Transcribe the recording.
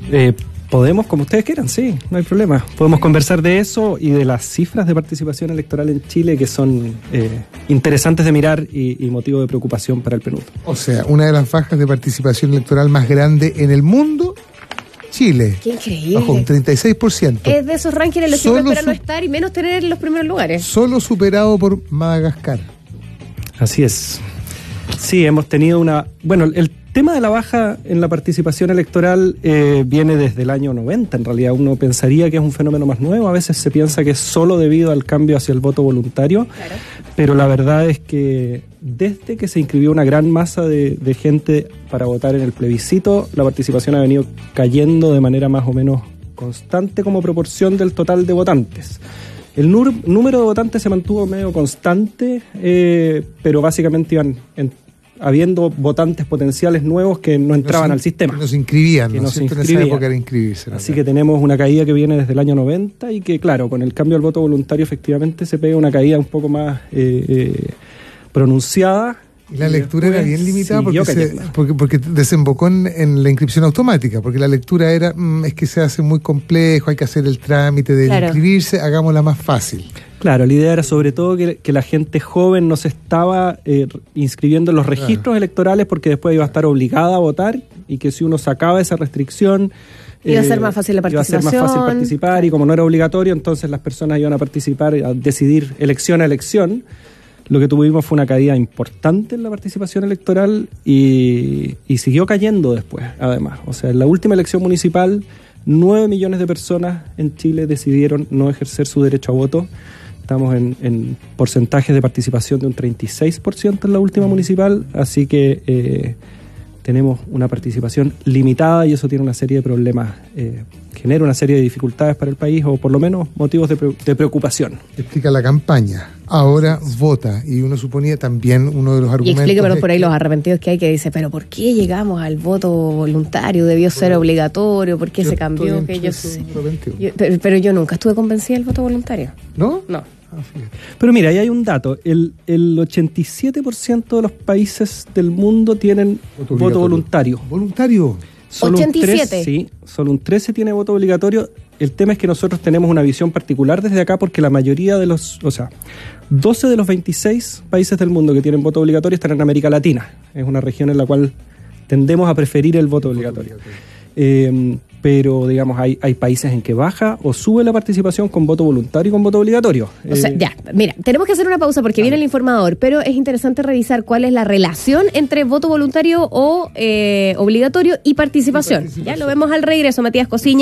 Podemos, como ustedes quieran, sí, no hay problema. Podemos conversar de eso y de las cifras de participación electoral en Chile, que son interesantes de mirar y motivo de preocupación para el PNUD. O sea, una de las bajas de participación electoral más grande en el mundo, Chile. ¡Qué increíble! Bajo un 36%. Es de esos rankings en los que uno espera no estar y menos tener los primeros lugares. Solo superado por Madagascar. Así es. Sí, hemos tenido una... Bueno, el tema de la baja en la participación electoral viene desde el año 90. En realidad uno pensaría que es un fenómeno más nuevo. A veces se piensa que es solo debido al cambio hacia el voto voluntario. Claro. Pero la verdad es que desde que se inscribió una gran masa de gente para votar en el plebiscito, la participación ha venido cayendo de manera más o menos constante como proporción del total de votantes. El número de votantes se mantuvo medio constante, pero básicamente iban habiendo votantes potenciales nuevos que no entraban al sistema. Que no se inscribían, ¿no? Siempre en esa época era inscribirse. Así que tenemos una caída que viene desde el año 90 y que, claro, con el cambio al voto voluntario efectivamente se pega una caída un poco más pronunciada. Y la lectura era bien limitada porque desembocó en la inscripción automática, porque la lectura era, es que se hace muy complejo, hay que hacer el trámite de inscribirse, hagámosla más fácil. Claro, la idea era sobre todo que la gente joven no se estaba inscribiendo en los registros electorales porque después iba a estar obligada a votar y que si uno sacaba esa restricción... Iba a ser más fácil la participación. Iba a ser más fácil participar y como no era obligatorio, entonces las personas iban a participar, a decidir elección a elección. Lo que tuvimos fue una caída importante en la participación electoral y siguió cayendo después, además. O sea, en la última elección municipal, 9 millones de personas en Chile decidieron no ejercer su derecho a voto. Estamos en porcentajes de participación de un 36% en la última municipal, así que tenemos una participación limitada y eso tiene una serie de problemas, genera una serie de dificultades para el país o por lo menos motivos de preocupación. Explica la campaña. Ahora vota y uno suponía también uno de los argumentos... Y explica por ahí los arrepentidos que hay que dice, pero ¿por qué llegamos al voto voluntario? Debió ser obligatorio, ¿por qué se cambió? Pero yo nunca estuve convencida del voto voluntario. ¿No? No. Pero mira, ahí hay un dato. El 87% de los países del mundo tienen voto voluntario. ¿Voluntario? Solo 87. Solo un 13 tiene voto obligatorio. El tema es que nosotros tenemos una visión particular desde acá porque la mayoría de 12 de los 26 países del mundo que tienen voto obligatorio están en América Latina. Es una región en la cual tendemos a preferir el voto obligatorio. Pero, digamos, hay países en que baja o sube la participación con voto voluntario y con voto obligatorio. O sea, ya, mira, tenemos que hacer una pausa porque viene el informador, pero es interesante revisar cuál es la relación entre voto voluntario o obligatorio y participación. Ya lo vemos al regreso, Matías Cosiña.